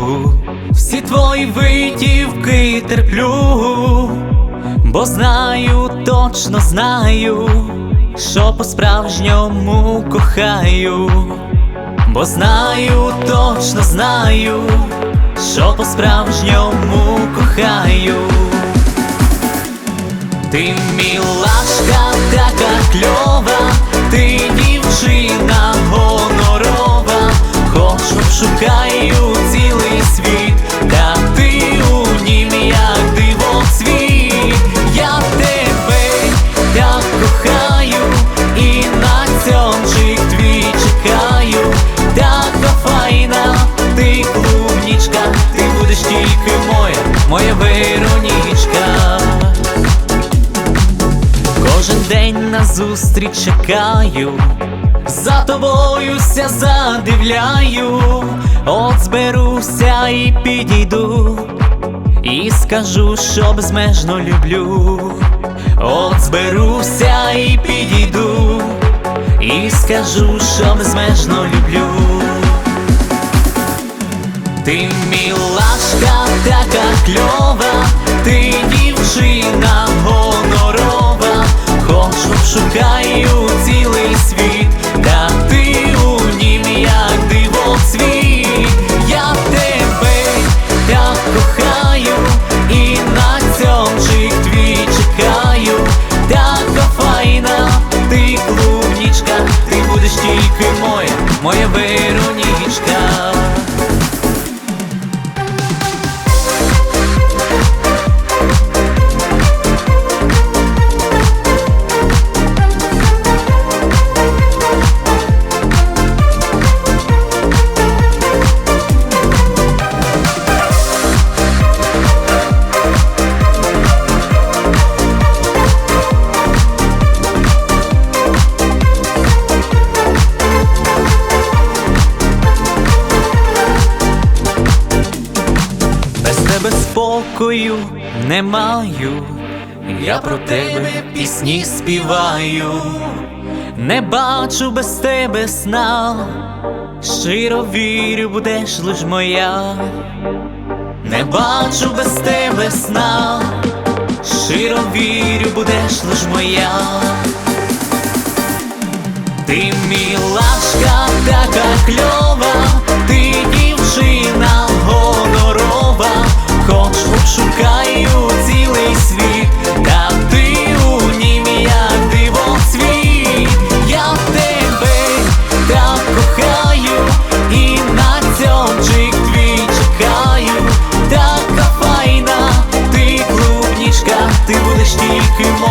Всі твої витівки терплю, бо знаю, точно знаю, що по-справжньому кохаю. Бо знаю, точно знаю, що по-справжньому кохаю. Ти мілашка така кльова, ти дівчина гонорова, хоч обшукаю цілий світ, та ти у нім як дивоцвіт. Я тебе так кохаю і на цьомчик твій чекаю. Така файна ти клубнічка, ти будеш тільки моя, моя Веронічка. Кожен день назустріч чекаю, за тобою ся задивляю. От зберуся і підійду, і скажу, що безмежно люблю. От зберуся і підійду, і скажу, що безмежно люблю. Ти мілашка така кльова, ти дівчина гонорова, хоч обшукаю цілий світ, та ти у нім як дивоцвіт. Я тебе так кохаю і на цьомчик твій чекаю. Така файна ти клубнічка, ти будеш тільки моя, моя Веронічка. Спокою не маю, я про тебе пісні співаю. Не бачу без тебе сна, щиро вірю, будеш лиш моя. Не бачу без тебе сна, щиро вірю, будеш лиш моя. Ти мілашка така кльова, ти дівчина гонорова, хоч обшукаю цілий світ, та ти у нім як дивоцвіт. Я тебе так кохаю і на цьомчик твій чекаю. Така файна ти клубнічка, ти будеш тільки